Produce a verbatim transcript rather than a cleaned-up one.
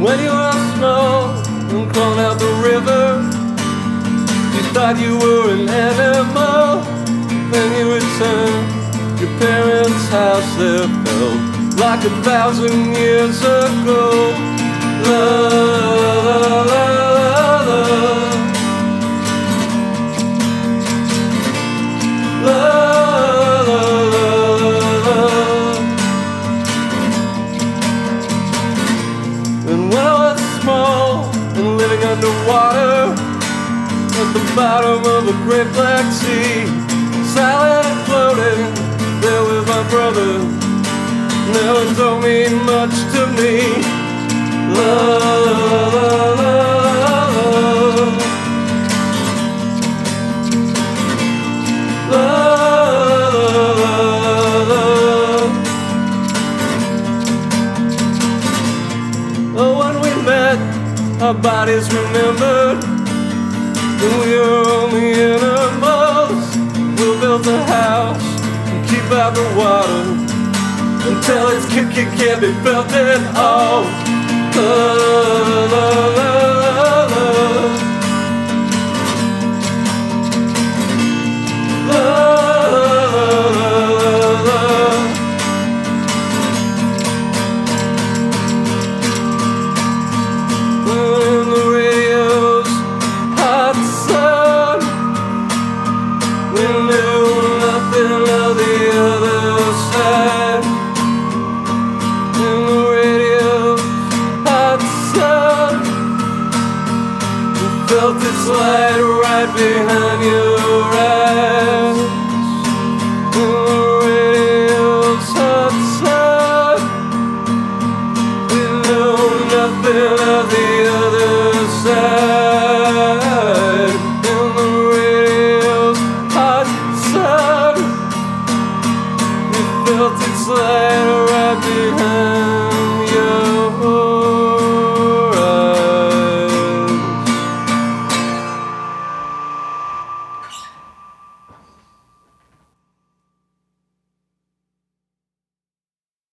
When you were small and crawled out the river, you thought you were an animal. Then you returned, your parents' house there felt like a thousand years ago. Love, love, love, love, love. And when I was small and living underwater at the bottom of the great black sea, silent and floating there with my brother, now it don't mean much to me. Love, love, love, love. Oh, when we met, our bodies remembered, and we were only animals. We built a house and keep out the water until its kick it can't be felt at all. Love, love, love, love. Love, love, love. In the radio's hot sun, we knew nothing of the other side. In the radio's hot sun, you felt its light right behind your eyes. In the radio's hot sun, we knew nothing of the other side. In the radio's hot sun, we felt its light